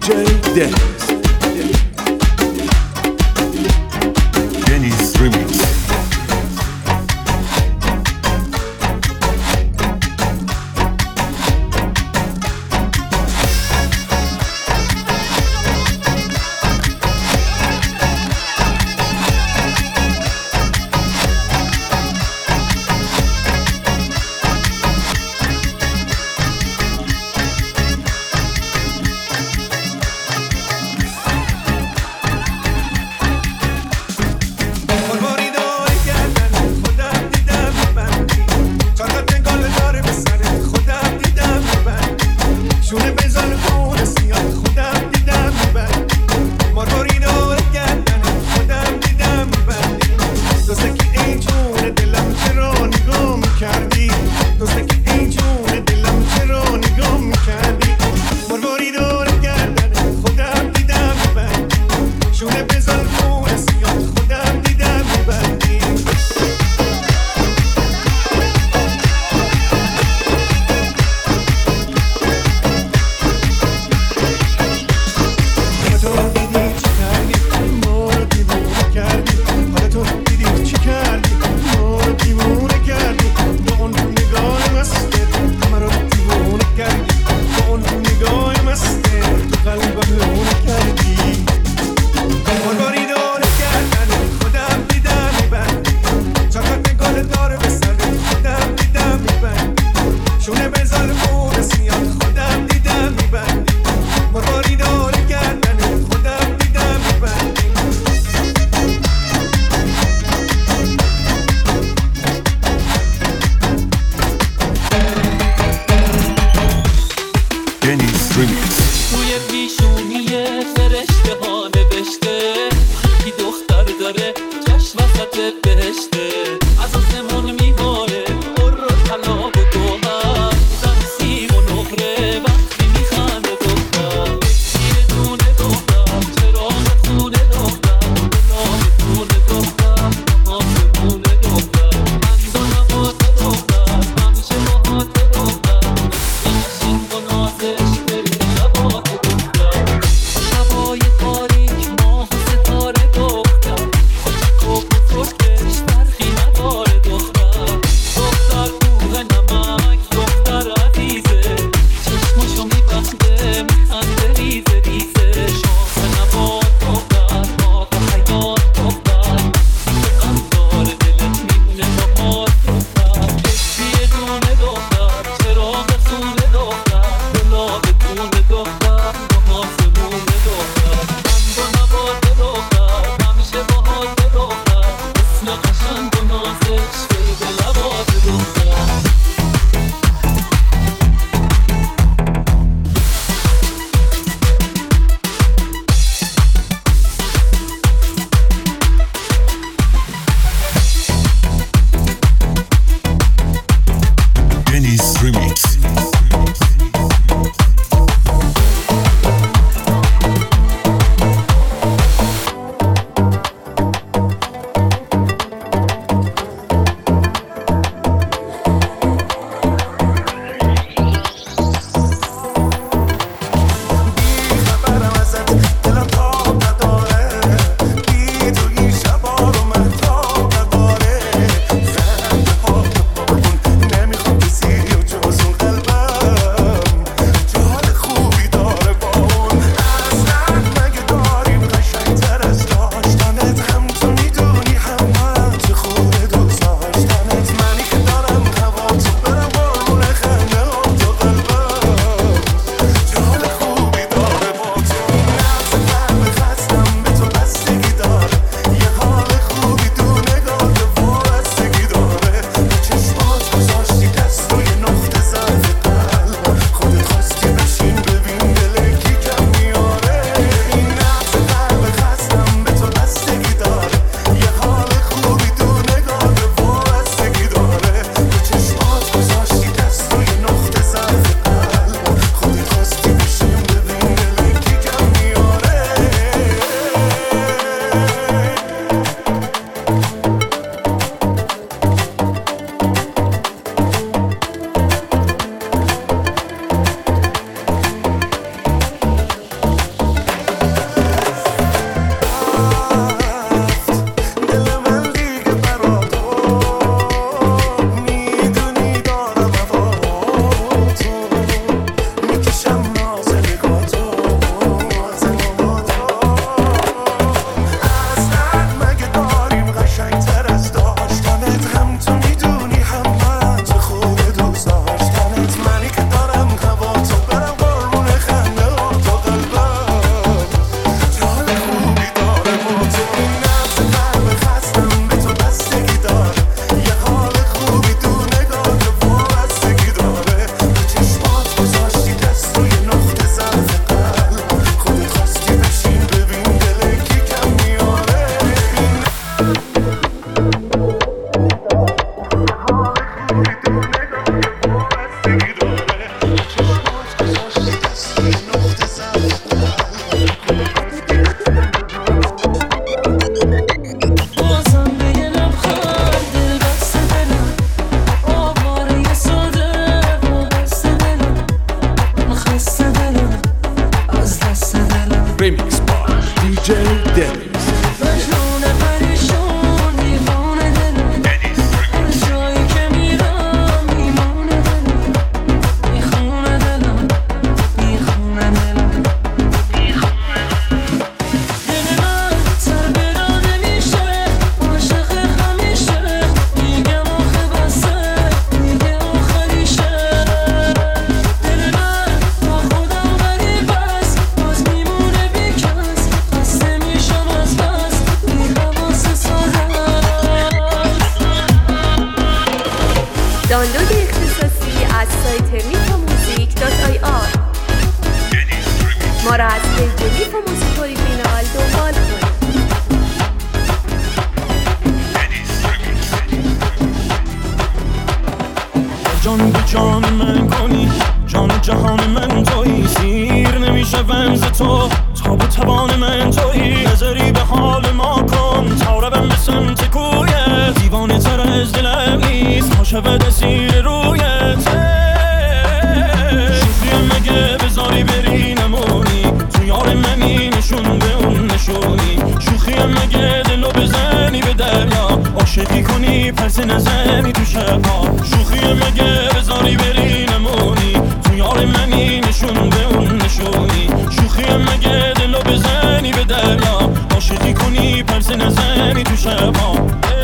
Dennis Remix. توی پیشونی فرشته ها نوشته یکی دختر داره جشن وسط بهشته از آسمون میباره پر و طلا و گوهر زن سیم و نقره وقتی میخنده دختر یه دونه دختر چراغ خونه دختر گلاب دونه دختر آسمون دختر بند و نواز دختر همیشه باهات دختر قشنگ و نازش نمیخوام کسی و جز اون جهان من کنی، جان و جهان من تویی، سیر نمیشه ونز تو، تاب و توان من تویی، نظری به حال ما کن تا روم به سمت کویت، دیوانه تر از دلم نیست عاشق سیر رویت. شوخی مگه بذاری بری نمونی، تو یار منی نشون به اون نشونی، شوخی مگه دلو بزنی به دریا، عاشقی کنی پس نزنی تو شبها، شوخی مگه بذاری بری نمونی، تو یار منی نشون به اون نشونی، شوخی مگه دلو بزنی به دریا، عاشقی کنی پس نزنی تو شبها.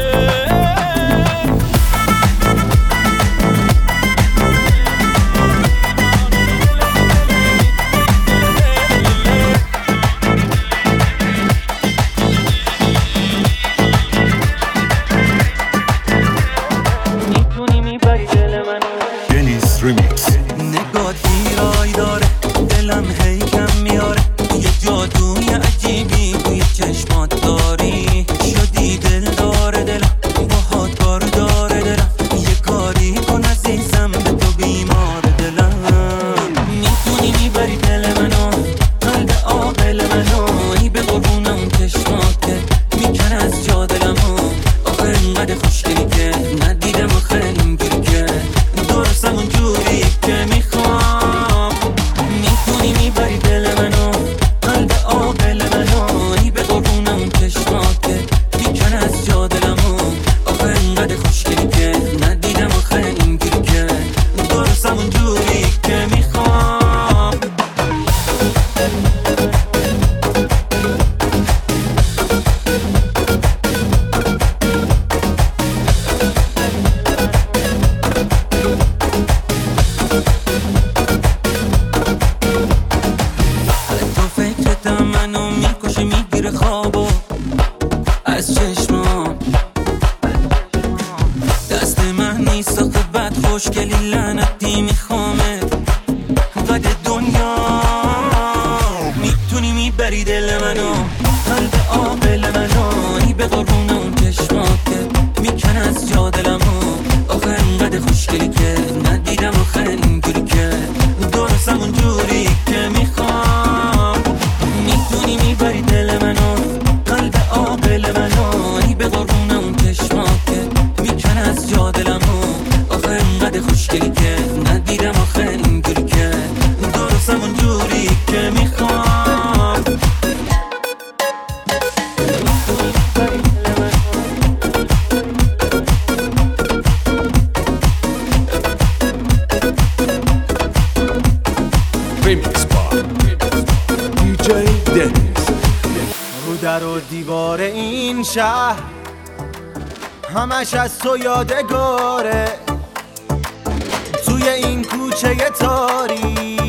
نگاه دیرای داره دلم هی کم میاره، یه جادوی عجیبی توی چشمات داری، شدی دل داره دلم باهات کار داره دلم، یه کاری کن عزیزم به تو بیمار دلم، میتونی میبری دل منو قلب عاقل منو، ای به قربون اون چشمات میکن از جا دلمو، آخه انقدر خوشگلی که ندیدم آخه اینجوری که درستم اونجوری که میخوام، میتونی میبری دل منو قلب عاقل منو، ای به قربون اون چشمات میکن از جا دلمو، آخه انقدر خوشگلی که ندیدم آخه اینجوری که درستم اونجوری که میخوام. تو فکرتم منو میکشه میگیره خوابو از چشمام، دست من نیست آخه بد خوشگلی لعنتی میخوامت قد دنیا، میتونی میبری دل منو قلب عاقل منو، ای به قربون اون چشمات میکن از جا دلمو، آخه انقدر خوشگلی که ندیدم آخه اینجوری که درستم اونجوری که میخوام، میتونی میبری دل منو قلب عاقل منو، ای به قربون اون چشمات میکن از جا دلمو، آخه انقدر خوشگلی که ندیدم آخه اینجوری که درستم اونجوری که میخوام. Remix Bar DJ Dennis. رو در و دیوار این شهر همش از تو یادگاره، توی این کوچه تاریک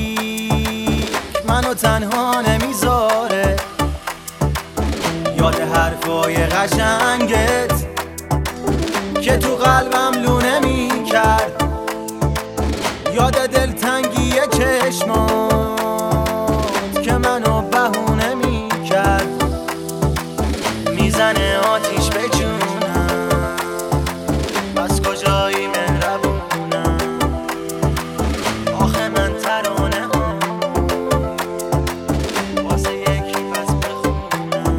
منو تنها نمیذاره، یاد حرفای قشنگت که تو قلبم لونه میکرد، یاد دلتنگی چشمات که منو بهونه میکرد، میزنه آتیش به جونم بس کجایی مهربونم، آخه من ترانه هم واسه یکی بس بخونم،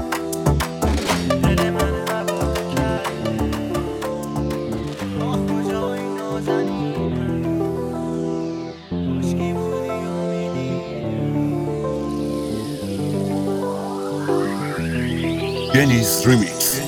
دل من هوا کرده آخ کجایی نازنینم، خوشکی بودی امیدی. Dennis Remix.